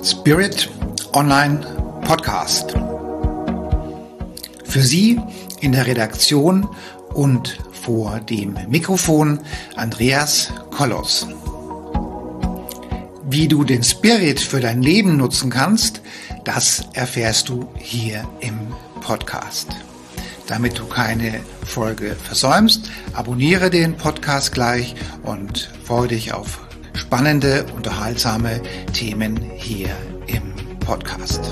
Spirit Online Podcast. Für Sie in der Redaktion und vor dem Mikrofon Andreas Kollos. Wie du den Spirit für dein Leben nutzen kannst, das erfährst du hier im Podcast. Damit du keine Folge versäumst, abonniere den Podcast gleich und freue dich auf spannende, unterhaltsame Themen hier im Podcast.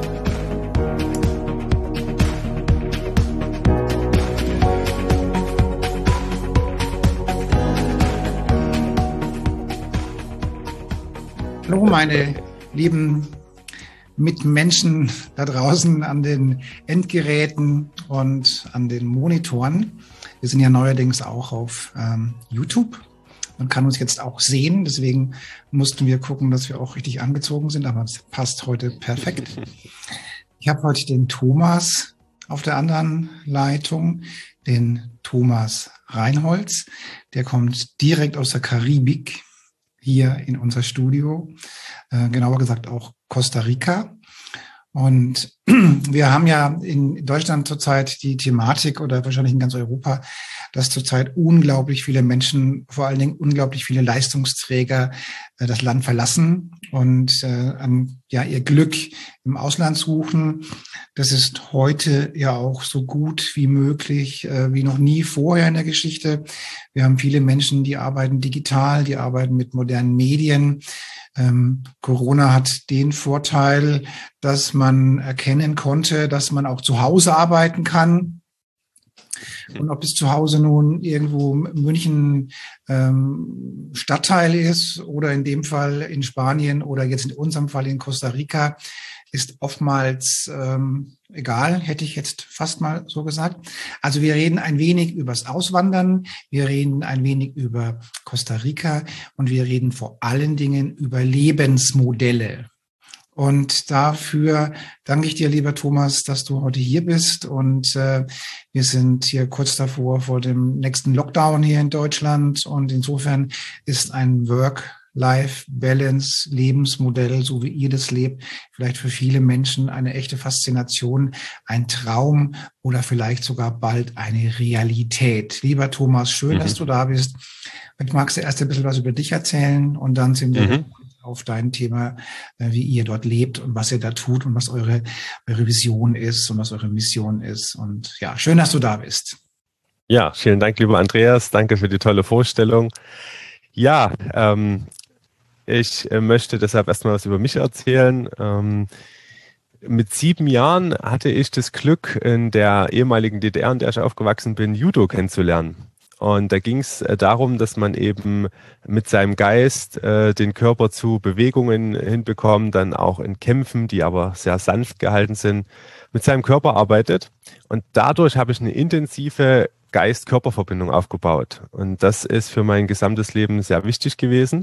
Hallo meine lieben Mitmenschen da draußen an den Endgeräten und an den Monitoren. Wir sind ja neuerdings auch auf YouTube. Man kann uns jetzt auch sehen, deswegen mussten wir gucken, dass wir auch richtig angezogen sind, aber es passt heute perfekt. Ich habe heute den Thomas auf der anderen Leitung, den Thomas Reinholz. Der kommt direkt aus der Karibik hier in unser Studio, genauer gesagt auch Costa Rica. Und wir haben ja in Deutschland zurzeit die Thematik oder wahrscheinlich in ganz Europa, dass zurzeit unglaublich viele Menschen, vor allen Dingen unglaublich viele Leistungsträger das Land verlassen und ihr Glück im Ausland suchen. Das ist heute ja auch so gut wie möglich, wie noch nie vorher in der Geschichte. Wir haben viele Menschen, die arbeiten digital, die arbeiten mit modernen Medien. Corona hat den Vorteil, dass man erkennen konnte, dass man auch zu Hause arbeiten kann. Und ob es zu Hause nun irgendwo München Stadtteil ist oder in dem Fall in Spanien oder jetzt in unserem Fall in Costa Rica, ist oftmals egal, hätte ich jetzt fast mal so gesagt. Also wir reden ein wenig übers Auswandern, wir reden ein wenig über Costa Rica und wir reden vor allen Dingen über Lebensmodelle. Und dafür danke ich dir, lieber Thomas, dass du heute hier bist. Und wir sind hier kurz davor vor dem nächsten Lockdown hier in Deutschland. Und insofern ist ein Work-Life-Balance-Lebensmodell, so wie ihr das lebt, vielleicht für viele Menschen eine echte Faszination, ein Traum oder vielleicht sogar bald eine Realität. Lieber Thomas, schön, dass du da bist. Vielleicht magst du erst ein bisschen was über dich erzählen und dann sind wir auf dein Thema, wie ihr dort lebt und was ihr da tut und was eure Vision ist und was eure Mission ist. Und ja, schön, dass du da bist. Ja, vielen Dank, lieber Andreas. Danke für die tolle Vorstellung. Ja, ich möchte deshalb erstmal was über mich erzählen. Mit 7 Jahren hatte ich das Glück, in der ehemaligen DDR, in der ich aufgewachsen bin, Judo kennenzulernen. Und da ging es darum, dass man eben mit seinem Geist den Körper zu Bewegungen hinbekommt, dann auch in Kämpfen, die aber sehr sanft gehalten sind, mit seinem Körper arbeitet. Und dadurch habe ich eine intensive Geist-Körper-Verbindung aufgebaut. Und das ist für mein gesamtes Leben sehr wichtig gewesen.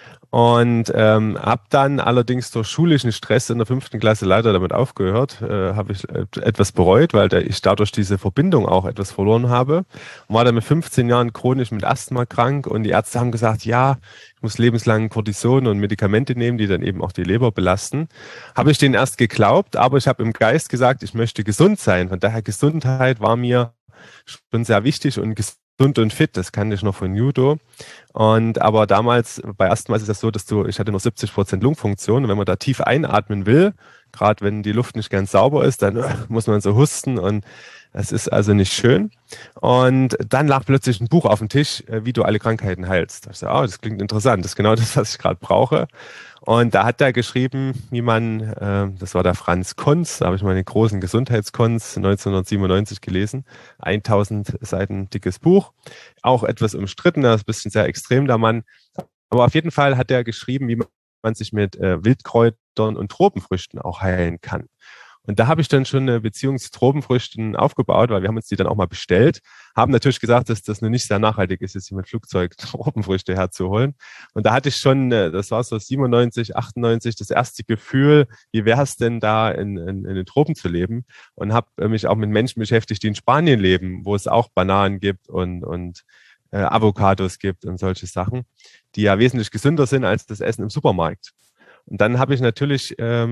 Und habe dann allerdings durch schulischen Stress in der 5. Klasse leider damit aufgehört, habe ich etwas bereut, weil ich dadurch diese Verbindung auch etwas verloren habe und war dann mit 15 Jahren chronisch mit Asthma krank und die Ärzte haben gesagt, ja, ich muss lebenslang Cortison und Medikamente nehmen, die dann eben auch die Leber belasten. Habe ich denen erst geglaubt, aber ich habe im Geist gesagt, ich möchte gesund sein. Von daher Gesundheit war mir schon sehr wichtig und gesund und fit, das kannte ich noch von Judo. Aber damals, bei Asthma ist es so, ich hatte nur 70% Lungenfunktion. Und wenn man da tief einatmen will, gerade wenn die Luft nicht ganz sauber ist, dann muss man so husten und das ist also nicht schön. Und dann lag plötzlich ein Buch auf dem Tisch, wie du alle Krankheiten heilst. Ich dachte, das klingt interessant, das ist genau das, was ich gerade brauche. Und da hat er geschrieben, wie man, das war der Franz Konz, da habe ich meine großen Gesundheitskonz 1997 gelesen, 1000 Seiten dickes Buch, auch etwas umstritten, das ist ein bisschen sehr extrem, der Mann. Aber auf jeden Fall hat er geschrieben, wie man sich mit Wildkräutern und Tropenfrüchten auch heilen kann. Und da habe ich dann schon eine Beziehung zu Tropenfrüchten aufgebaut, weil wir haben uns die dann auch mal bestellt, haben natürlich gesagt, dass das nur nicht sehr nachhaltig ist, jetzt hier mit Flugzeug Tropenfrüchte herzuholen. Und da hatte ich schon, das war so 97, 98, das erste Gefühl, wie wäre es denn da in den Tropen zu leben? Und habe mich auch mit Menschen beschäftigt, die in Spanien leben, wo es auch Bananen gibt und Avocados gibt und solche Sachen, die ja wesentlich gesünder sind als das Essen im Supermarkt. Und dann habe ich natürlich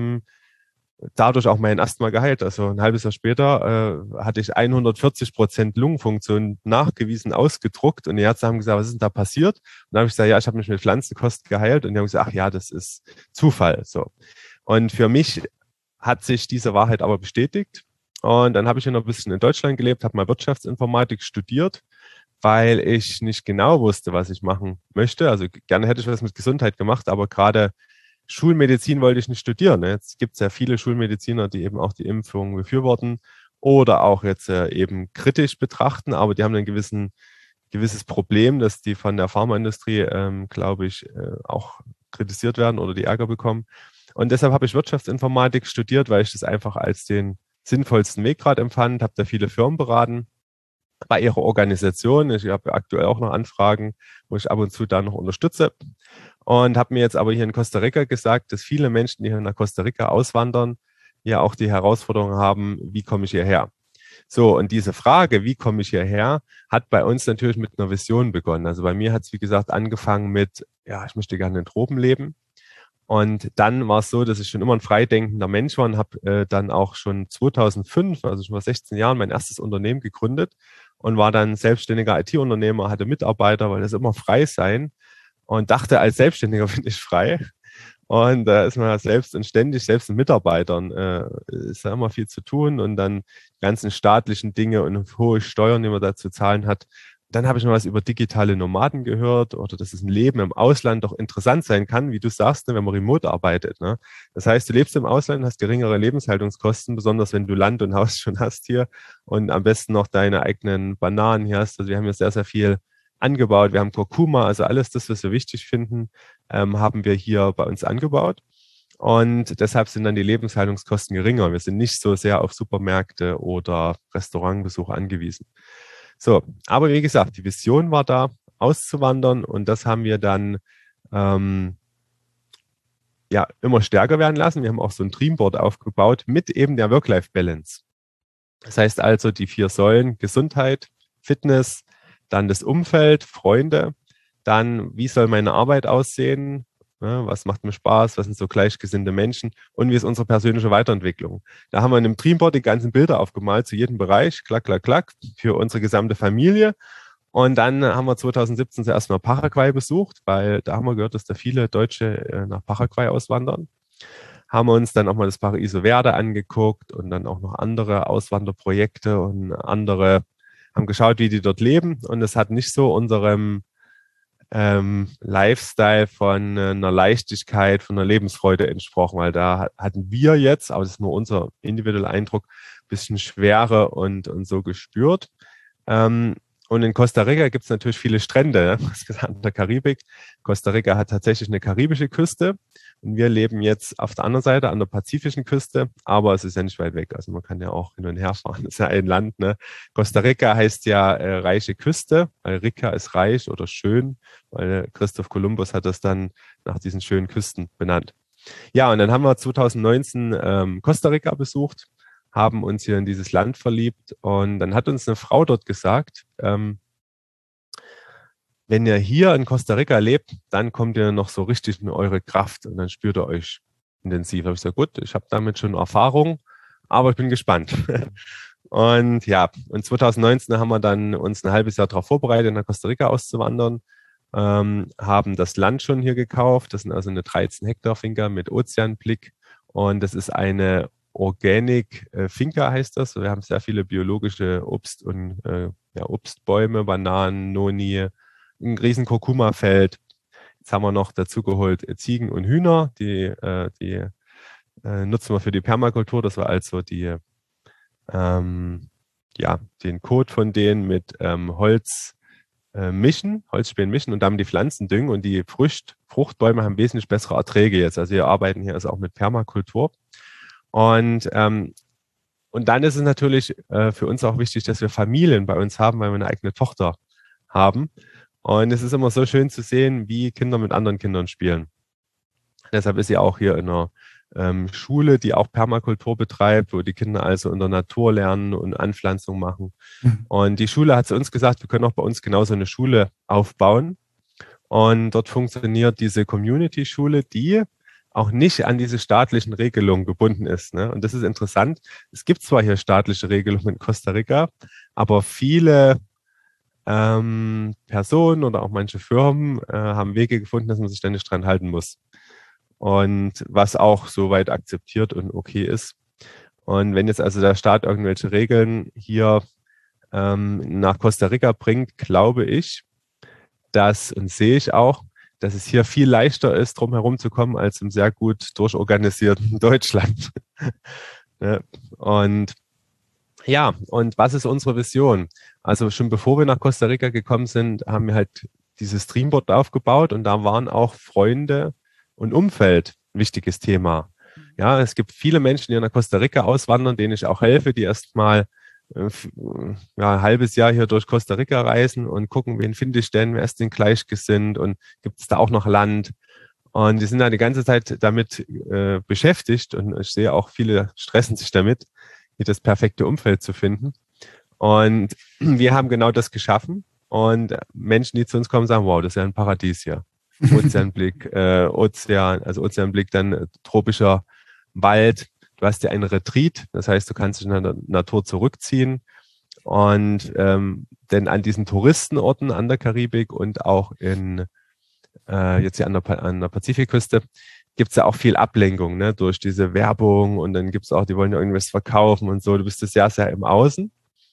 dadurch auch mein Asthma geheilt. Also ein halbes Jahr später hatte ich 140% Lungenfunktion nachgewiesen, ausgedruckt. Und die Ärzte haben gesagt, was ist denn da passiert? Und dann habe ich gesagt, ja, ich habe mich mit Pflanzenkost geheilt. Und die haben gesagt, ach ja, das ist Zufall. So. Und für mich hat sich diese Wahrheit aber bestätigt. Und dann habe ich noch ein bisschen in Deutschland gelebt, habe mal Wirtschaftsinformatik studiert, weil ich nicht genau wusste, was ich machen möchte. Also gerne hätte ich was mit Gesundheit gemacht, aber gerade Schulmedizin wollte ich nicht studieren. Jetzt gibt es ja viele Schulmediziner, die eben auch die Impfung befürworten oder auch jetzt eben kritisch betrachten, aber die haben ein gewisses Problem, dass die von der Pharmaindustrie, glaube ich, auch kritisiert werden oder die Ärger bekommen. Und deshalb habe ich Wirtschaftsinformatik studiert, weil ich das einfach als den sinnvollsten Weg gerade empfand, habe da viele Firmen beraten bei ihrer Organisation. Ich habe aktuell auch noch Anfragen, wo ich ab und zu da noch unterstütze. Und habe mir jetzt aber hier in Costa Rica gesagt, dass viele Menschen, die hier nach Costa Rica auswandern, ja auch die Herausforderung haben, wie komme ich hierher? So, und diese Frage, wie komme ich hierher, hat bei uns natürlich mit einer Vision begonnen. Also bei mir hat es, wie gesagt, angefangen mit, ja, ich möchte gerne in den Tropen leben. Und dann war es so, dass ich schon immer ein freidenkender Mensch war und habe dann auch schon 2005, also schon vor 16 Jahren, mein erstes Unternehmen gegründet und war dann selbstständiger IT-Unternehmer, hatte Mitarbeiter, weil das immer frei sein und dachte, als Selbstständiger bin ich frei. Und da ist man ja selbst und ständig, selbst mit Mitarbeitern, ist da immer viel zu tun und dann die ganzen staatlichen Dinge und hohe Steuern, die man da zu zahlen hat. Dann habe ich noch was über digitale Nomaden gehört oder dass es ein Leben im Ausland doch interessant sein kann, wie du sagst, ne, wenn man remote arbeitet. Ne? Das heißt, du lebst im Ausland, hast geringere Lebenshaltungskosten, besonders wenn du Land und Haus schon hast hier und am besten noch deine eigenen Bananen hier hast. Also wir haben hier sehr, sehr viel angebaut. Wir haben Kurkuma, also alles das, was wir wichtig finden, haben wir hier bei uns angebaut. Und deshalb sind dann die Lebenshaltungskosten geringer. Wir sind nicht so sehr auf Supermärkte oder Restaurantbesuche angewiesen. So, aber wie gesagt, die Vision war da, auszuwandern und das haben wir dann ja immer stärker werden lassen. Wir haben auch so ein Dreamboard aufgebaut mit eben der Work-Life-Balance. Das heißt also die 4 Säulen: Gesundheit, Fitness, dann das Umfeld, Freunde, dann wie soll meine Arbeit aussehen, ne, was macht mir Spaß, was sind so gleichgesinnte Menschen und wie ist unsere persönliche Weiterentwicklung. Da haben wir in einem Dreamboard die ganzen Bilder aufgemalt zu jedem Bereich, klack, klack, klack, für unsere gesamte Familie. Und dann haben wir 2017 zuerst mal Paraguay besucht, weil da haben wir gehört, dass da viele Deutsche nach Paraguay auswandern. Haben wir uns dann auch mal das Paraíso Verde angeguckt und dann auch noch andere Auswanderprojekte und andere, haben geschaut, wie die dort leben. Und es hat nicht so unserem Lifestyle von einer Leichtigkeit, von einer Lebensfreude entsprochen, weil da hatten wir jetzt, aber das ist nur unser individueller Eindruck, ein bisschen Schwere und so gespürt. Und in Costa Rica gibt es natürlich viele Strände, ne? An der Karibik. Costa Rica hat tatsächlich eine karibische Küste und wir leben jetzt auf der anderen Seite an der pazifischen Küste, aber es ist ja nicht weit weg. Also man kann ja auch hin und her fahren. Das ist ja ein Land, ne? Costa Rica heißt ja reiche Küste, weil Rica ist reich oder schön, weil Christoph Kolumbus hat das dann nach diesen schönen Küsten benannt. Ja, und dann haben wir 2019 Costa Rica besucht, haben uns hier in dieses Land verliebt und dann hat uns eine Frau dort gesagt, wenn ihr hier in Costa Rica lebt, dann kommt ihr noch so richtig in eure Kraft und dann spürt ihr euch intensiv. Da habe ich gesagt, gut, ich habe damit schon Erfahrung, aber ich bin gespannt. Und ja, und 2019 haben wir dann uns ein halbes Jahr darauf vorbereitet, nach Costa Rica auszuwandern, haben das Land schon hier gekauft. Das sind also eine 13 Hektar Finca mit Ozeanblick und das ist eine Organic Finca heißt das. Wir haben sehr viele biologische Obst- und Obstbäume, Bananen, Noni, ein riesen Kurkuma-Feld. Jetzt haben wir noch dazu geholt Ziegen und Hühner, die nutzen wir für die Permakultur. Das war also den Kot von denen mit Holzspänen mischen und dann die Pflanzen düngen und die Fruchtbäume haben wesentlich bessere Erträge jetzt. Also wir arbeiten hier also auch mit Permakultur. Und dann ist es natürlich für uns auch wichtig, dass wir Familien bei uns haben, weil wir eine eigene Tochter haben. Und es ist immer so schön zu sehen, wie Kinder mit anderen Kindern spielen. Deshalb ist sie auch hier in einer Schule, die auch Permakultur betreibt, wo die Kinder also in der Natur lernen und Anpflanzung machen. Und die Schule hat zu uns gesagt, wir können auch bei uns genauso eine Schule aufbauen. Und dort funktioniert diese Community-Schule, die auch nicht an diese staatlichen Regelungen gebunden ist. Ne? Und das ist interessant. Es gibt zwar hier staatliche Regelungen in Costa Rica, aber viele Personen oder auch manche Firmen haben Wege gefunden, dass man sich da nicht dran halten muss. Und was auch soweit akzeptiert und okay ist. Und wenn jetzt also der Staat irgendwelche Regeln hier nach Costa Rica bringt, glaube ich, und sehe ich auch, dass es hier viel leichter ist, drum herum zu kommen, als im sehr gut durchorganisierten Deutschland. Ja, und was ist unsere Vision? Also schon bevor wir nach Costa Rica gekommen sind, haben wir halt dieses Dreamboard aufgebaut und da waren auch Freunde und Umfeld ein wichtiges Thema. Ja, es gibt viele Menschen, die nach Costa Rica auswandern, denen ich auch helfe, die erstmal ein halbes Jahr hier durch Costa Rica reisen und gucken, wen finde ich denn, wer ist denn gleichgesinnt und gibt es da auch noch Land? Und die sind da die ganze Zeit damit beschäftigt und ich sehe auch, viele stressen sich damit, hier das perfekte Umfeld zu finden. Und wir haben genau das geschaffen und Menschen, die zu uns kommen, sagen, wow, das ist ja ein Paradies hier. Ozeanblick, Ozeanblick, dann tropischer Wald. Du hast ja einen Retreat, das heißt, du kannst dich in der Natur zurückziehen und denn an diesen Touristenorten an der Karibik und auch jetzt hier an der Pazifikküste gibt es ja auch viel Ablenkung, ne, durch diese Werbung und dann gibt es auch, die wollen ja irgendwas verkaufen und so. Du bist das sehr, sehr im Außen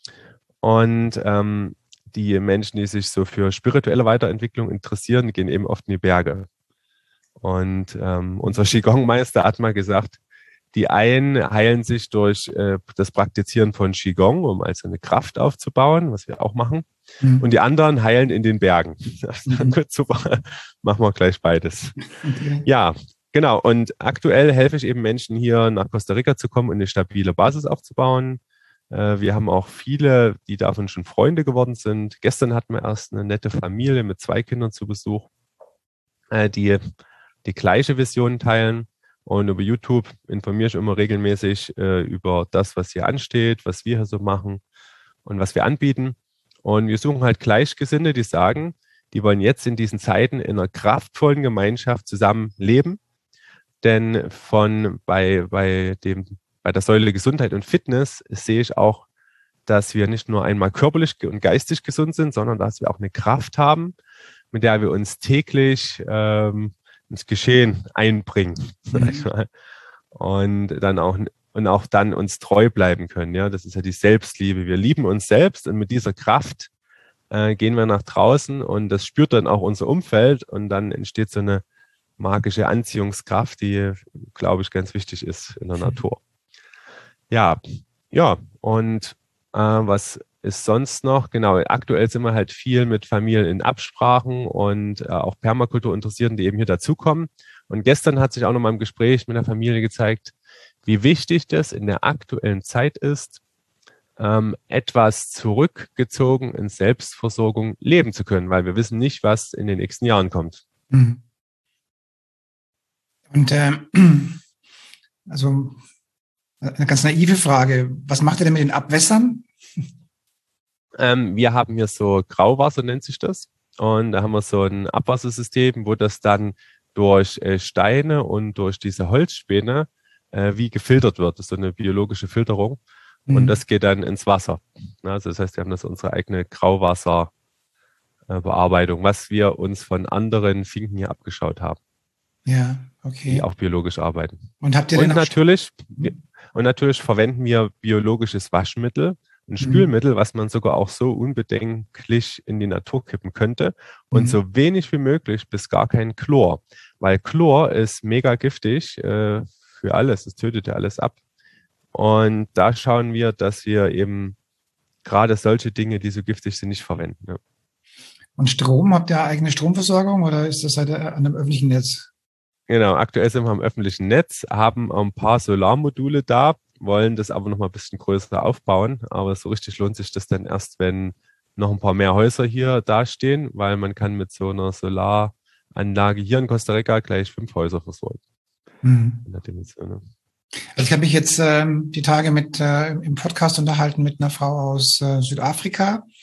und die Menschen, die sich so für spirituelle Weiterentwicklung interessieren, gehen eben oft in die Berge. Und unser Qigong-Meister hat mal gesagt, die einen heilen sich durch das Praktizieren von Qigong, um also eine Kraft aufzubauen, was wir auch machen. Und die anderen heilen in den Bergen. Gut, super, machen wir gleich beides. Okay. Ja, genau. Und aktuell helfe ich eben Menschen hier nach Costa Rica zu kommen und eine stabile Basis aufzubauen. Wir haben auch viele, die davon schon Freunde geworden sind. Gestern hatten wir erst eine nette Familie mit 2 Kindern zu Besuch, die die gleiche Vision teilen. Und über YouTube informiere ich immer regelmäßig über das, was hier ansteht, was wir hier so machen und was wir anbieten. Und wir suchen halt Gleichgesinnte, die sagen, die wollen jetzt in diesen Zeiten in einer kraftvollen Gemeinschaft zusammen leben. Denn bei der Säule Gesundheit und Fitness sehe ich auch, dass wir nicht nur einmal körperlich und geistig gesund sind, sondern dass wir auch eine Kraft haben, mit der wir uns täglich ins Geschehen einbringen, sag ich mal. Und auch dann uns treu bleiben können. Ja, das ist ja die Selbstliebe. Wir lieben uns selbst und mit dieser Kraft gehen wir nach draußen und das spürt dann auch unser Umfeld und dann entsteht so eine magische Anziehungskraft, die, glaube ich, ganz wichtig ist in der Natur. Ja, und was ist sonst noch? Genau, aktuell sind wir halt viel mit Familien in Absprachen und auch Permakulturinteressierten, die eben hier dazukommen. Und gestern hat sich auch noch mal im Gespräch mit der Familie gezeigt, wie wichtig das in der aktuellen Zeit ist, etwas zurückgezogen in Selbstversorgung leben zu können, weil wir wissen nicht, was in den nächsten Jahren kommt. Und also eine ganz naive Frage, was macht ihr denn mit den Abwässern? Wir haben hier so Grauwasser, nennt sich das. Und da haben wir so ein Abwassersystem, wo das dann durch Steine und durch diese Holzspäne wie gefiltert wird. Das ist so eine biologische Filterung. Und das geht dann ins Wasser. Also das heißt, wir haben das unsere eigene Grauwasserbearbeitung, was wir uns von anderen Finken hier abgeschaut haben. Ja, okay. Die auch biologisch arbeiten. Und habt ihr denn natürlich verwenden wir biologisches Waschmittel, ein Spülmittel, was man sogar auch so unbedenklich in die Natur kippen könnte und so wenig wie möglich bis gar kein Chlor, weil Chlor ist mega giftig für alles, es tötet ja alles ab. Und da schauen wir, dass wir eben gerade solche Dinge, die so giftig sind, nicht verwenden. Ja. Und Strom, habt ihr eigene Stromversorgung oder ist das halt an einem öffentlichen Netz? Genau, aktuell sind wir am öffentlichen Netz, haben ein paar Solarmodule da, wollen das aber noch mal ein bisschen größer aufbauen. Aber so richtig lohnt sich das dann erst, wenn noch ein paar mehr Häuser hier dastehen, weil man kann mit so einer Solaranlage hier in Costa Rica gleich 5 Häuser versorgen. In der Dimension. Also ich habe mich jetzt die Tage im Podcast unterhalten mit einer Frau aus Südafrika.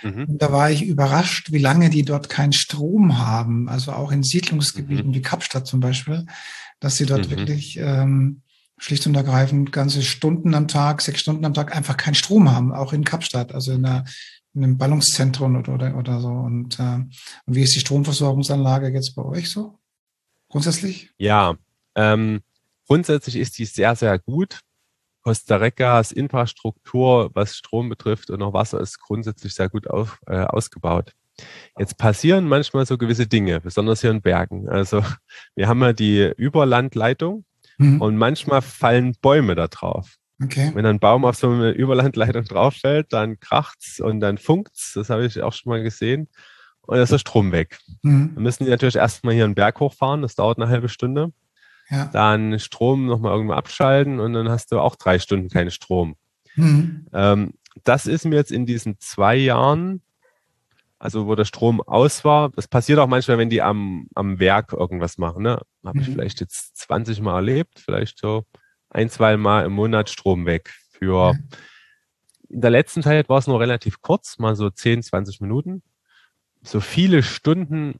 Mhm. Und da war ich überrascht, wie lange die dort keinen Strom haben. Also auch in Siedlungsgebieten wie Kapstadt zum Beispiel, dass sie dort Mhm. wirklich schlicht und ergreifend ganze Stunden am Tag, 6 Stunden am Tag einfach keinen Strom haben, auch in Kapstadt, also in einem Ballungszentrum oder so. Und wie ist die Stromversorgungsanlage jetzt bei euch so? Grundsätzlich? Ja, ähm, grundsätzlich ist die sehr, sehr gut. Costa Ricas Infrastruktur, was Strom betrifft und auch Wasser, ist grundsätzlich sehr gut ausgebaut. Jetzt passieren manchmal so gewisse Dinge, besonders hier in Bergen. Also wir haben ja die Überlandleitung Mhm. und manchmal fallen Bäume da drauf. Okay. Wenn ein Baum auf so eine Überlandleitung drauf fällt, dann kracht's und dann funkt's. Das habe ich auch schon mal gesehen. Und dann ist der Strom weg. Mhm. Wir müssen natürlich erstmal hier einen Berg hochfahren. Das dauert eine halbe Stunde. Ja. Dann Strom nochmal irgendwo abschalten und dann hast du auch 3 Stunden keinen Strom. Mhm. Ähm, Das ist mir jetzt in diesen 2 Jahren, also wo der Strom aus war, das passiert auch manchmal, wenn die am Werk irgendwas machen. Ne? Habe ich Mhm. vielleicht jetzt 20 Mal erlebt, vielleicht so 1, 2 Mal im Monat Strom weg. Ja. In der letzten Zeit war es nur relativ kurz, mal so 10, 20 Minuten. So viele Stunden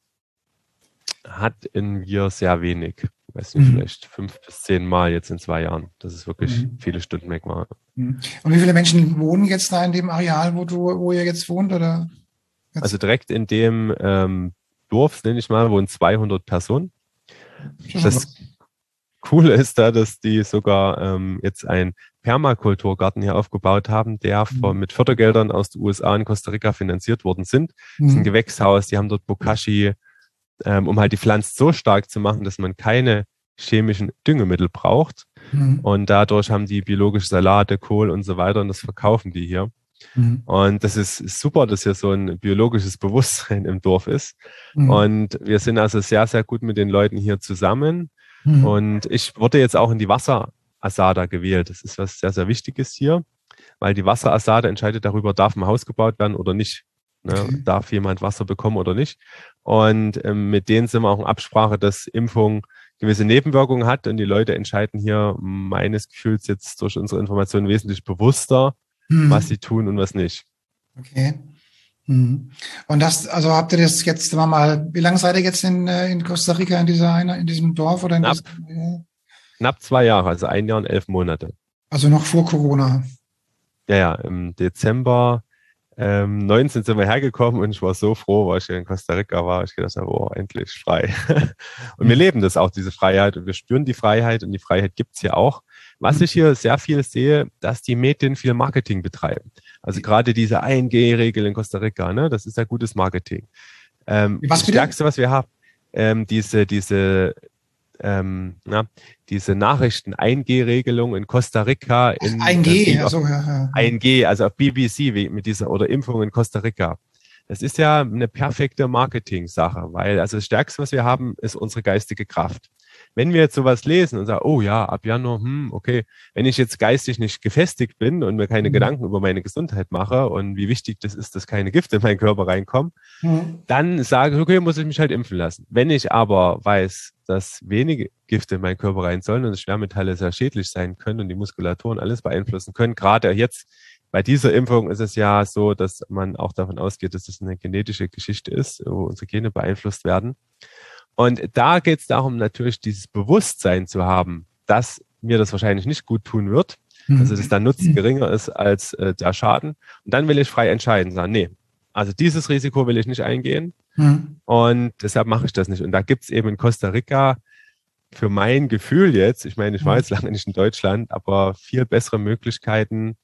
hatten wir sehr wenig. Ich weiß nicht, Mhm. vielleicht 5 bis 10 Mal jetzt in 2 Jahren, dass es wirklich Mhm. viele Stunden weg war. Mhm. Und wie viele Menschen wohnen jetzt da in dem Areal, wo ihr jetzt wohnt, oder Also jetzt? direkt in dem Dorf, nenne ich mal, wohnen 200 Personen. Ist ja schon Das was. Coole ist da, dass die sogar jetzt einen Permakulturgarten hier aufgebaut haben, der Mhm. mit Fördergeldern aus den USA und Costa Rica finanziert worden sind. Das ist ein Mhm. Gewächshaus, die haben dort Bokashi, um halt die Pflanze so stark zu machen, dass man keine chemischen Düngemittel braucht. Mhm. Und dadurch haben die biologische Salate, Kohl und so weiter und das verkaufen die hier. Mhm. Und das ist super, dass hier so ein biologisches Bewusstsein im Dorf ist. Mhm. Und wir sind also sehr, sehr gut mit den Leuten hier zusammen. Mhm. Und ich wurde jetzt auch in die Wasserassada gewählt. Das ist was sehr, sehr Wichtiges hier, weil die Wasserassada entscheidet darüber, darf ein Haus gebaut werden oder nicht. Ne? Okay. Darf jemand Wasser bekommen oder nicht? Und mit denen sind wir auch in Absprache, dass Impfung gewisse Nebenwirkungen hat. Und die Leute entscheiden hier meines Gefühls jetzt durch unsere Informationen wesentlich bewusster, was Mhm. sie tun und was nicht. Okay. Mhm. Und also habt ihr das jetzt, sagen wir mal, wie lange seid ihr jetzt in Costa Rica in diesem Dorf oder in Knapp, diesem, knapp 2 Jahre, also 1 Jahr und 11 Monate. also noch vor Corona? Ja, ja, im Dezember 19 sind wir hergekommen und ich war so froh, weil ich hier in Costa Rica war. Ich gedacht habe, oh, endlich frei. Und wir Mhm. leben das auch, diese Freiheit, und wir spüren die Freiheit und die Freiheit gibt's hier auch. Was ich Mhm. hier sehr viel sehe, dass die Medien viel Marketing betreiben. Also gerade diese 1G-Regel in Costa Rica, ne, das ist ja gutes Marketing. Was Das bitte? Stärkste, was wir haben, na, diese Nachrichten 1G-Regelung in Costa Rica Ach, in 1G, also ja, ja, ja. 1G, also auf BBC mit dieser oder Impfung in Costa Rica. Das ist ja eine perfekte Marketing-Sache, weil also das Stärkste, was wir haben, ist unsere geistige Kraft. Wenn wir jetzt sowas lesen und sagen, oh ja, ab Januar, okay, wenn ich jetzt geistig nicht gefestigt bin und mir keine Mhm. Gedanken über meine Gesundheit mache und wie wichtig das ist, dass keine Gifte in meinen Körper reinkommen, Mhm. dann sage ich, okay, muss ich mich halt impfen lassen. Wenn ich aber weiß, dass wenige Gifte in meinen Körper rein sollen und Schwermetalle sehr schädlich sein können und die Muskulatur und alles beeinflussen können, gerade jetzt bei dieser Impfung ist es ja so, dass man auch davon ausgeht, dass es eine genetische Geschichte ist, wo unsere Gene beeinflusst werden. Und da geht es darum, natürlich dieses Bewusstsein zu haben, dass mir das wahrscheinlich nicht gut tun wird, also dass Mhm. der Nutzen geringer ist als der Schaden. Und dann will ich frei entscheiden, sagen, nee, also dieses Risiko will ich nicht eingehen Mhm. und deshalb mache ich das nicht. Und da gibt es eben in Costa Rica für mein Gefühl jetzt, ich meine, ich war Mhm. jetzt lange nicht in Deutschland, aber viel bessere Möglichkeiten,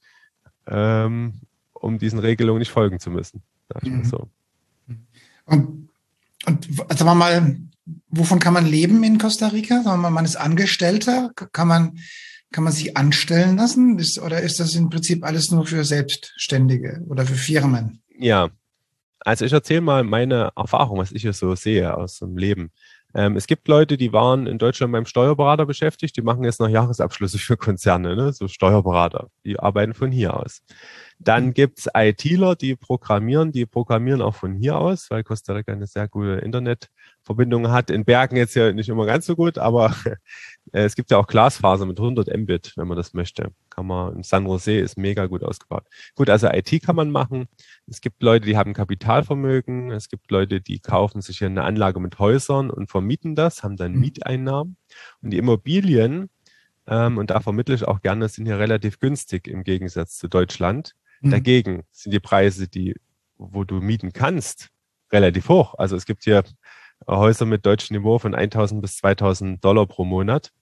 um diesen Regelungen nicht folgen zu müssen, sag ich mal Mhm. so. Und, sagen wir mal, wovon kann man leben in Costa Rica? Sagen wir mal, man ist Angestellter. Kann man sich anstellen lassen? Oder ist das im Prinzip alles nur für Selbstständige oder für Firmen? Ja, also ich erzähle mal meine Erfahrung, was ich hier so sehe aus dem Leben. Es gibt Leute, die waren in Deutschland beim Steuerberater beschäftigt, die machen jetzt noch Jahresabschlüsse für Konzerne, ne? So Steuerberater, die arbeiten von hier aus. Dann gibt's ITler, die programmieren auch von hier aus, weil Costa Rica eine sehr gute Internet Verbindungen hat. In Bergen jetzt ja nicht immer ganz so gut, aber es gibt ja auch Glasfaser mit 100 Mbit, wenn man das möchte. Kann man, in San Jose ist mega gut ausgebaut. Gut, also IT kann man machen. Es gibt Leute, die haben Kapitalvermögen. Es gibt Leute, die kaufen sich hier eine Anlage mit Häusern und vermieten das, haben dann Mieteinnahmen. Und die Immobilien, und da vermittle ich auch gerne, sind hier relativ günstig im Gegensatz zu Deutschland. Dagegen sind die Preise, wo du mieten kannst, relativ hoch. Also es gibt hier Häuser mit deutschem Niveau von 1.000 bis 2.000 Dollar pro Monat.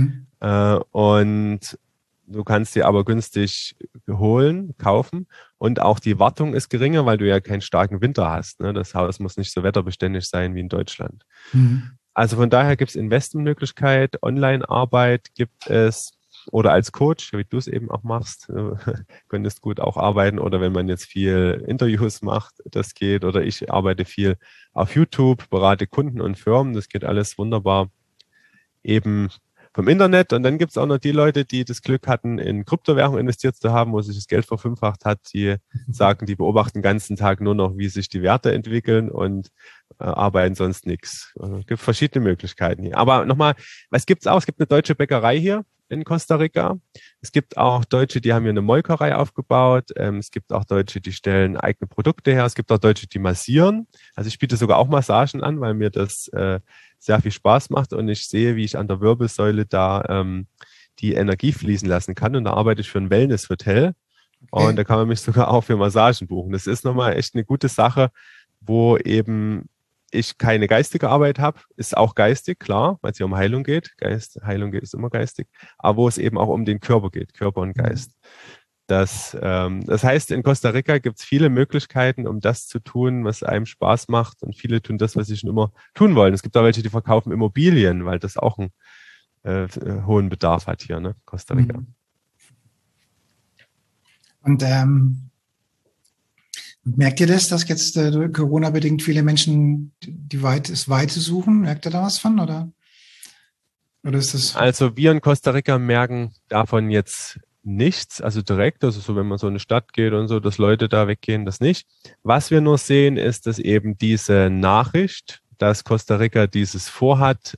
Und du kannst die aber günstig holen, kaufen. Und auch die Wartung ist geringer, weil du ja keinen starken Winter hast. Ne? Das Haus muss nicht so wetterbeständig sein wie in Deutschland. Also von daher gibt es Investmentmöglichkeit, Online-Arbeit gibt es oder als Coach, wie du es eben auch machst, könntest gut auch arbeiten. Oder wenn man jetzt viel Interviews macht, das geht. Oder ich arbeite viel auf YouTube, berate Kunden und Firmen. Das geht alles wunderbar eben vom Internet. Und dann gibt es auch noch die Leute, die das Glück hatten, in Kryptowährung investiert zu haben, wo sich das Geld verfünffacht hat. Die sagen, die beobachten den ganzen Tag nur noch, wie sich die Werte entwickeln und arbeiten sonst nichts. Es gibt verschiedene Möglichkeiten hier. Aber nochmal, was gibt's auch? Es gibt eine deutsche Bäckerei hier in Costa Rica. Es gibt auch Deutsche, die haben hier eine Molkerei aufgebaut. Es gibt auch Deutsche, die stellen eigene Produkte her. Es gibt auch Deutsche, die massieren. Also ich biete sogar auch Massagen an, weil mir das sehr viel Spaß macht und ich sehe, wie ich an der Wirbelsäule da die Energie fließen lassen kann. Und da arbeite ich für ein Wellness-Hotel. Und da kann man mich sogar auch für Massagen buchen. Das ist nochmal echt eine gute Sache, wo eben ich keine geistige Arbeit habe, ist auch geistig, klar, weil es ja um Heilung geht. Heilung ist immer geistig, aber wo es eben auch um den Körper geht, Körper und Geist. Das heißt, in Costa Rica gibt es viele Möglichkeiten, um das zu tun, was einem Spaß macht. Und viele tun das, was sie schon immer tun wollen. Es gibt auch welche, die verkaufen Immobilien, weil das auch einen hohen Bedarf hat hier, ne, Costa Rica. Und merkt ihr dass jetzt durch Corona-bedingt viele Menschen das Weite suchen? Merkt ihr da was von? Oder ist das? Also wir in Costa Rica merken davon jetzt nichts, also direkt, also so wenn man so in eine Stadt geht und so, dass Leute da weggehen, das nicht. Was wir nur sehen, ist, dass eben diese Nachricht, dass Costa Rica dieses vorhat,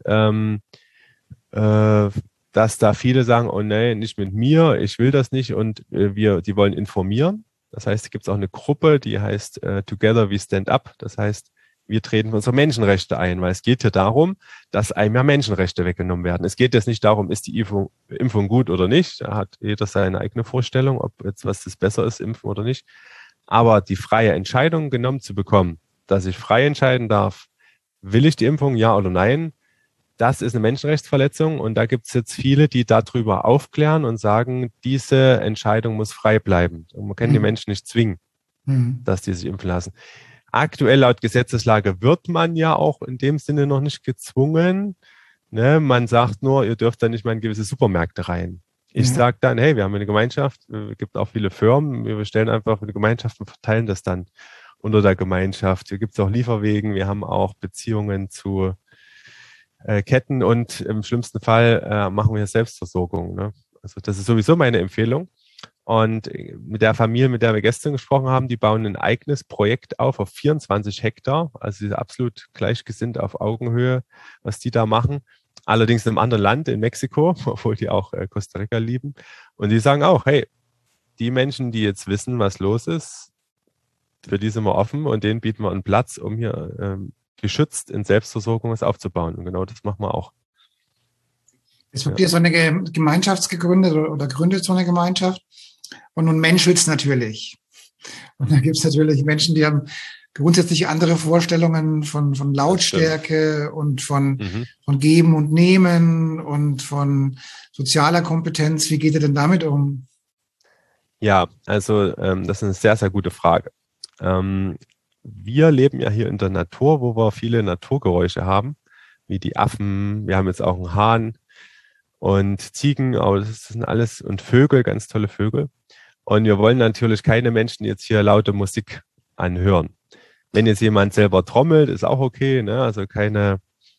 dass da viele sagen, oh nee, nicht mit mir, ich will das nicht und die wollen informieren. Das heißt, es gibt auch eine Gruppe, die heißt Together We Stand Up. Das heißt, wir treten für unsere Menschenrechte ein, weil es geht hier darum, dass einem ja Menschenrechte weggenommen werden. Es geht jetzt nicht darum, ist die Impfung gut oder nicht. Da hat jeder seine eigene Vorstellung, ob jetzt was das besser ist, impfen oder nicht. Aber die freie Entscheidung genommen zu bekommen, dass ich frei entscheiden darf, will ich die Impfung, ja oder nein, das ist eine Menschenrechtsverletzung und da gibt es jetzt viele, die darüber aufklären und sagen, diese Entscheidung muss frei bleiben. Und man kann die Menschen nicht zwingen, dass die sich impfen lassen. Aktuell laut Gesetzeslage wird man ja auch in dem Sinne noch nicht gezwungen. Ne? Man sagt nur, ihr dürft da nicht mal in gewisse Supermärkte rein. Ich sage dann, hey, wir haben eine Gemeinschaft, es gibt auch viele Firmen, wir bestellen einfach für die Gemeinschaft und verteilen das dann unter der Gemeinschaft. Hier gibt es auch Lieferwegen, wir haben auch Beziehungen zu Ketten und im schlimmsten Fall machen wir Selbstversorgung. Ne? Also das ist sowieso meine Empfehlung. Und mit der Familie, mit der wir gestern gesprochen haben, die bauen ein eigenes Projekt auf 24 Hektar. Also sie sind absolut gleichgesinnt auf Augenhöhe, was die da machen. Allerdings in einem anderen Land, in Mexiko, obwohl die auch Costa Rica lieben. Und die sagen auch, hey, die Menschen, die jetzt wissen, was los ist, für die sind wir offen und denen bieten wir einen Platz, um hier geschützt in Selbstversorgung was aufzubauen. Und genau das machen wir auch. Jetzt habt ihr so eine Gemeinschaft gegründet oder gründet so eine Gemeinschaft. Und nun menschelt es natürlich. Und da gibt es natürlich Menschen, die haben grundsätzlich andere Vorstellungen von Lautstärke und von Geben und Nehmen und von sozialer Kompetenz. Wie geht ihr denn damit um? Ja, also das ist eine sehr, sehr gute Frage. Wir leben ja hier in der Natur, wo wir viele Naturgeräusche haben, wie die Affen. Wir haben jetzt auch einen Hahn und Ziegen, aber das sind alles und Vögel, ganz tolle Vögel. Und wir wollen natürlich keine Menschen jetzt hier laute Musik anhören. Wenn jetzt jemand selber trommelt, ist auch okay, ne? Also keine,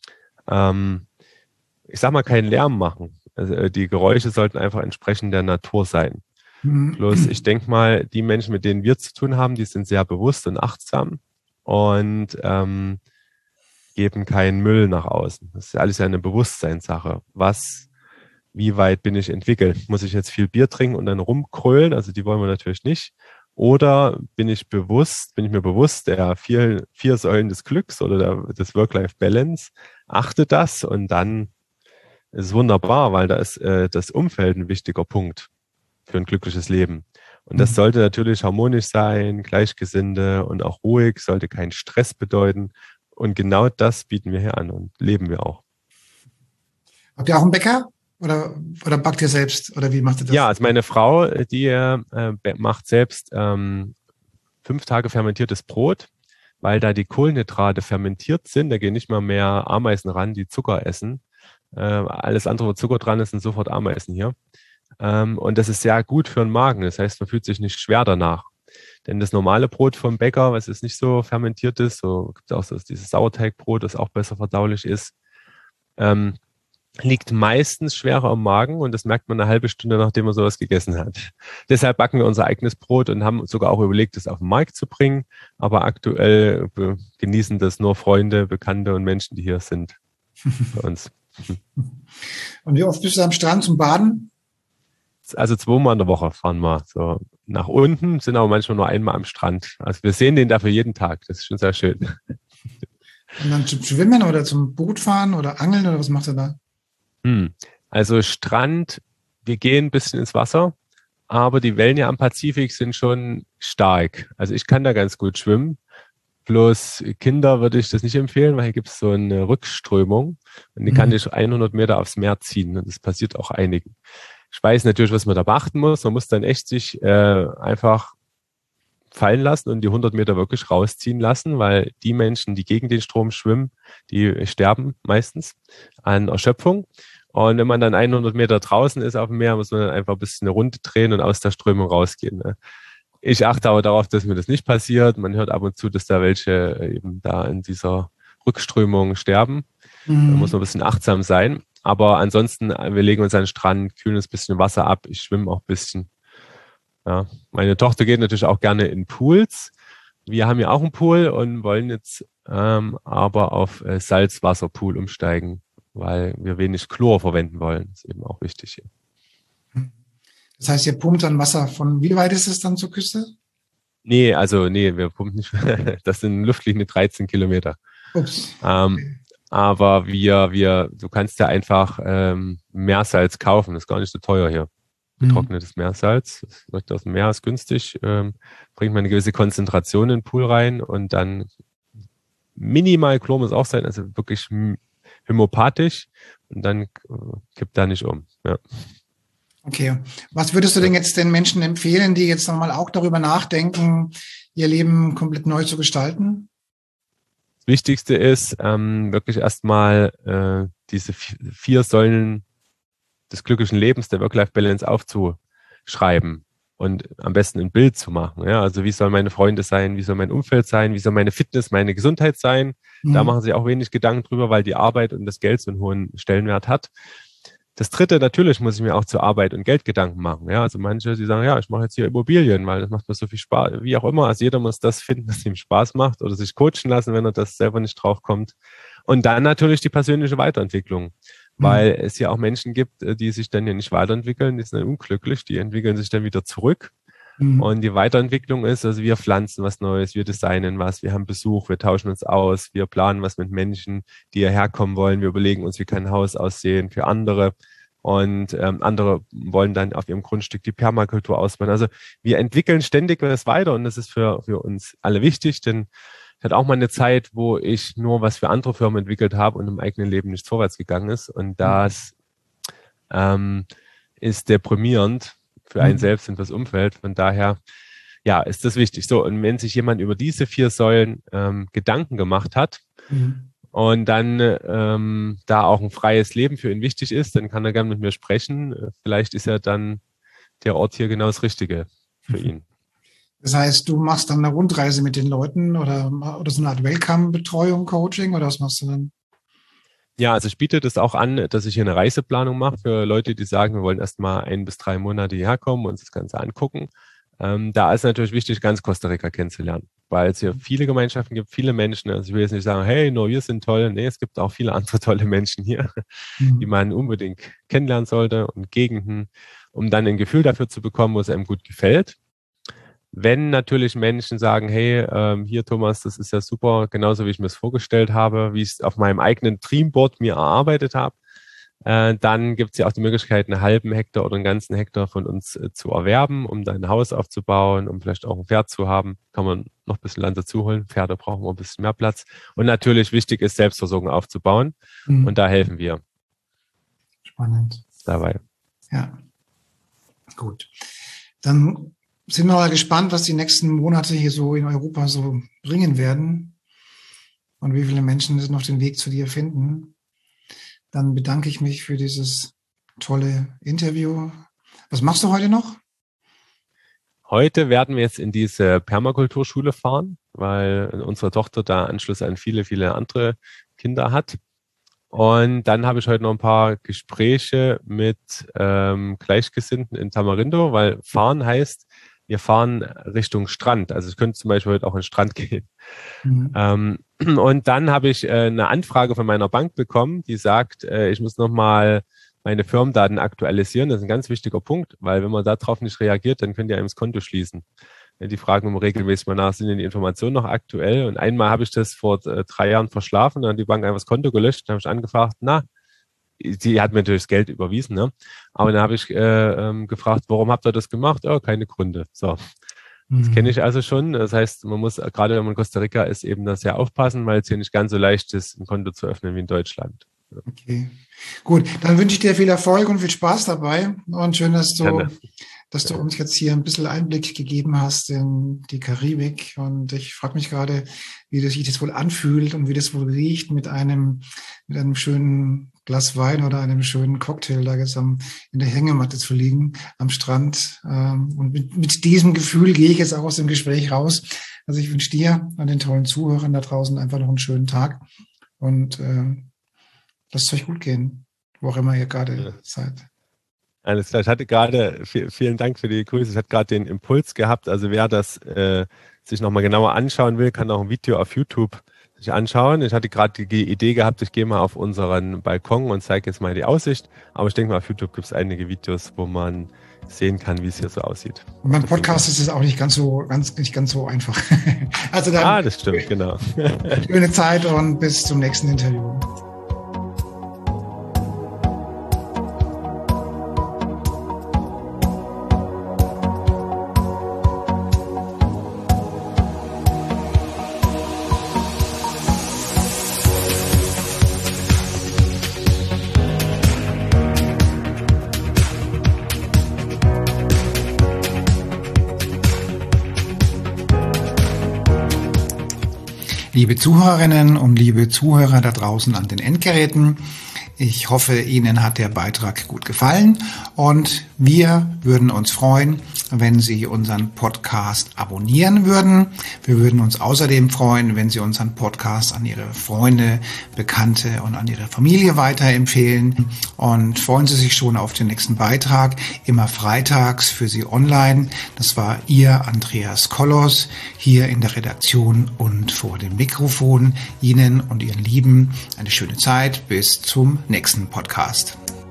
ich sag mal, keinen Lärm machen. Also die Geräusche sollten einfach entsprechend der Natur sein. Bloß ich denke mal, die Menschen, mit denen wir zu tun haben, die sind sehr bewusst und achtsam. Und geben keinen Müll nach außen. Das ist ja alles eine Bewusstseinssache. Wie weit bin ich entwickelt? Muss ich jetzt viel Bier trinken und dann rumkrölen? Also die wollen wir natürlich nicht. Oder bin ich mir bewusst der vier Säulen des Glücks oder des Work-Life-Balance, achte das und dann ist es wunderbar, weil da ist das Umfeld ein wichtiger Punkt für ein glückliches Leben. Und das sollte natürlich harmonisch sein, Gleichgesinnte und auch ruhig, sollte keinen Stress bedeuten. Und genau das bieten wir hier an und leben wir auch. Habt ihr auch einen Bäcker oder backt ihr selbst oder wie macht ihr das? Ja, also meine Frau, die macht selbst 5 Tage fermentiertes Brot, weil da die Kohlenhydrate fermentiert sind. Da gehen nicht mal mehr Ameisen ran, die Zucker essen. Alles andere, wo Zucker dran ist, sind sofort Ameisen hier. Und das ist sehr gut für den Magen. Das heißt, man fühlt sich nicht schwer danach. Denn das normale Brot vom Bäcker, was jetzt nicht so fermentiert ist, so gibt es auch so dieses Sauerteigbrot, das auch besser verdaulich ist, liegt meistens schwerer im Magen und das merkt man eine halbe Stunde, nachdem man sowas gegessen hat. Deshalb backen wir unser eigenes Brot und haben sogar auch überlegt, es auf den Markt zu bringen. Aber aktuell genießen das nur Freunde, Bekannte und Menschen, die hier sind bei uns. Und wie oft bist du am Strand zum Baden? Also 2-mal in der Woche fahren wir so nach unten, sind aber manchmal nur einmal am Strand. Also wir sehen den dafür jeden Tag. Das ist schon sehr schön. Und dann zum Schwimmen oder zum Bootfahren oder Angeln oder was macht ihr da? Also Strand, wir gehen ein bisschen ins Wasser, aber die Wellen ja am Pazifik sind schon stark. Also ich kann da ganz gut schwimmen. Bloß Kinder würde ich das nicht empfehlen, weil hier gibt es so eine Rückströmung und die kann dich 100 Meter aufs Meer ziehen. Und das passiert auch einigen. Ich weiß natürlich, was man da beachten muss. Man muss dann echt sich einfach fallen lassen und die 100 Meter wirklich rausziehen lassen, weil die Menschen, die gegen den Strom schwimmen, die sterben meistens an Erschöpfung. Und wenn man dann 100 Meter draußen ist auf dem Meer, muss man dann einfach ein bisschen eine Runde drehen und aus der Strömung rausgehen. Ne? Ich achte aber darauf, dass mir das nicht passiert. Man hört ab und zu, dass da welche eben da in dieser Rückströmung sterben. Da muss man ein bisschen achtsam sein. Aber ansonsten, wir legen uns an den Strand, kühlen uns ein bisschen Wasser ab. Ich schwimme auch ein bisschen. Ja. Meine Tochter geht natürlich auch gerne in Pools. Wir haben ja auch einen Pool und wollen jetzt aber auf Salzwasserpool umsteigen, weil wir wenig Chlor verwenden wollen. Das ist eben auch wichtig hier. Das heißt, ihr pumpt dann Wasser von, wie weit ist es dann zur Küste? Nee, wir pumpen nicht. Das sind Luftlinie 13 Kilometer. Ups. Aber du kannst ja einfach Meersalz kaufen. Das ist gar nicht so teuer hier. Getrocknetes Meersalz. Das direkt aus dem Meer, ist günstig. Bringt man eine gewisse Konzentration in den Pool rein und dann minimal Chlor muss auch sein, also wirklich homöopathisch und dann kippt da nicht um. Ja. Okay. Was würdest du denn jetzt den Menschen empfehlen, die jetzt nochmal auch darüber nachdenken, ihr Leben komplett neu zu gestalten? Das Wichtigste ist, wirklich erstmal diese 4 Säulen des glücklichen Lebens, der Work-Life-Balance aufzuschreiben und am besten ein Bild zu machen. Ja? Also wie sollen meine Freunde sein, wie soll mein Umfeld sein, wie soll meine Fitness, meine Gesundheit sein? Da machen sich auch wenig Gedanken drüber, weil die Arbeit und das Geld so einen hohen Stellenwert hat. Das Dritte, natürlich muss ich mir auch zur Arbeit und Geld Gedanken machen. Ja, also manche, die sagen, ja, ich mache jetzt hier Immobilien, weil das macht mir so viel Spaß, wie auch immer. Also jeder muss das finden, was ihm Spaß macht oder sich coachen lassen, wenn er das selber nicht drauf kommt. Und dann natürlich die persönliche Weiterentwicklung, weil es ja auch Menschen gibt, die sich dann ja nicht weiterentwickeln, die sind dann unglücklich, die entwickeln sich dann wieder zurück. Und die Weiterentwicklung ist, also wir pflanzen was Neues, wir designen was, wir haben Besuch, wir tauschen uns aus, wir planen was mit Menschen, die hierher kommen wollen, wir überlegen uns, wie kann ein Haus aussehen für andere und andere wollen dann auf ihrem Grundstück die Permakultur ausbauen. Also wir entwickeln ständig was weiter und das ist für uns alle wichtig, denn ich hatte auch mal eine Zeit, wo ich nur was für andere Firmen entwickelt habe und im eigenen Leben nicht vorwärts gegangen ist und das ist deprimierend für einen selbst und fürs Umfeld. Von daher, ja, ist das wichtig. So, und wenn sich jemand über diese 4 Säulen Gedanken gemacht hat und dann da auch ein freies Leben für ihn wichtig ist, dann kann er gerne mit mir sprechen. Vielleicht ist ja dann der Ort hier genau das Richtige für ihn. Das heißt, du machst dann eine Rundreise mit den Leuten oder so eine Art Welcome-Betreuung, Coaching oder was machst du dann? Ja, also ich biete das auch an, dass ich hier eine Reiseplanung mache für Leute, die sagen, wir wollen erst mal 1 bis 3 Monate hierher kommen und uns das Ganze angucken. Da ist natürlich wichtig, ganz Costa Rica kennenzulernen, weil es hier viele Gemeinschaften gibt, viele Menschen. Also ich will jetzt nicht sagen, hey, nur wir sind toll. Nee, es gibt auch viele andere tolle Menschen hier, die man unbedingt kennenlernen sollte und Gegenden, um dann ein Gefühl dafür zu bekommen, wo es einem gut gefällt. Wenn natürlich Menschen sagen, hey, hier Thomas, das ist ja super, genauso wie ich mir es vorgestellt habe, wie ich es auf meinem eigenen Dreamboard mir erarbeitet habe, dann gibt es ja auch die Möglichkeit, einen halben Hektar oder einen ganzen Hektar von uns zu erwerben, um dann ein Haus aufzubauen, um vielleicht auch ein Pferd zu haben. Kann man noch ein bisschen Land dazu holen. Pferde brauchen ein bisschen mehr Platz. Und natürlich wichtig ist, Selbstversorgung aufzubauen. Und da helfen wir. Spannend. Dabei. Ja, gut. Dann sind wir mal gespannt, was die nächsten Monate hier so in Europa so bringen werden und wie viele Menschen noch den Weg zu dir finden. Dann bedanke ich mich für dieses tolle Interview. Was machst du heute noch? Heute werden wir jetzt in diese Permakulturschule fahren, weil unsere Tochter da Anschluss an viele, viele andere Kinder hat. Und dann habe ich heute noch ein paar Gespräche mit Gleichgesinnten in Tamarindo, weil fahren heißt, wir fahren Richtung Strand. Also ich könnte zum Beispiel heute auch an den Strand gehen. Und dann habe ich eine Anfrage von meiner Bank bekommen, die sagt, ich muss nochmal meine Firmendaten aktualisieren. Das ist ein ganz wichtiger Punkt, weil wenn man darauf nicht reagiert, dann könnt ihr einem das Konto schließen. Die fragen immer regelmäßig mal nach, sind denn die Informationen noch aktuell? Und einmal habe ich das vor 3 Jahren verschlafen, dann hat die Bank einfach das Konto gelöscht, dann habe ich angefragt, sie hat mir natürlich das Geld überwiesen, ne? Aber dann habe ich gefragt, warum habt ihr das gemacht? Oh, keine Gründe. So. Das kenne ich also schon. Das heißt, man muss, gerade wenn man in Costa Rica ist, eben da sehr aufpassen, weil es hier nicht ganz so leicht ist, ein Konto zu öffnen wie in Deutschland. Okay, gut. Dann wünsche ich dir viel Erfolg und viel Spaß dabei. Und schön, dass du uns jetzt hier ein bisschen Einblick gegeben hast in die Karibik. Und ich frage mich gerade, wie sich das wohl anfühlt und wie das wohl riecht, mit einem schönen Glas Wein oder einem schönen Cocktail da jetzt in der Hängematte zu liegen am Strand. Und mit diesem Gefühl gehe ich jetzt auch aus dem Gespräch raus. Also ich wünsche dir und den tollen Zuhörern da draußen einfach noch einen schönen Tag und lasst es euch gut gehen, wo auch immer ihr gerade seid. Alles klar, ich hatte gerade, vielen Dank für die Grüße, ich hatte gerade den Impuls gehabt, also wer das sich nochmal genauer anschauen will, kann auch ein Video auf YouTube sich anschauen. Ich hatte gerade die Idee gehabt, ich gehe mal auf unseren Balkon und zeige jetzt mal die Aussicht, aber ich denke mal, auf YouTube gibt es einige Videos, wo man sehen kann, wie es hier so aussieht. Und beim Podcast ist es auch nicht ganz so einfach. Also dann, das stimmt, genau. Schöne Zeit und bis zum nächsten Interview. Liebe Zuhörerinnen und liebe Zuhörer da draußen an den Endgeräten, ich hoffe, Ihnen hat der Beitrag gut gefallen und wir würden uns freuen, wenn Sie unseren Podcast abonnieren würden. Wir würden uns außerdem freuen, wenn Sie unseren Podcast an Ihre Freunde, Bekannte und an Ihre Familie weiterempfehlen. Und freuen Sie sich schon auf den nächsten Beitrag, immer freitags für Sie online. Das war Ihr Andreas Kollos hier in der Redaktion und vor dem Mikrofon. Ihnen und Ihren Lieben eine schöne Zeit. Bis zum nächsten Podcast.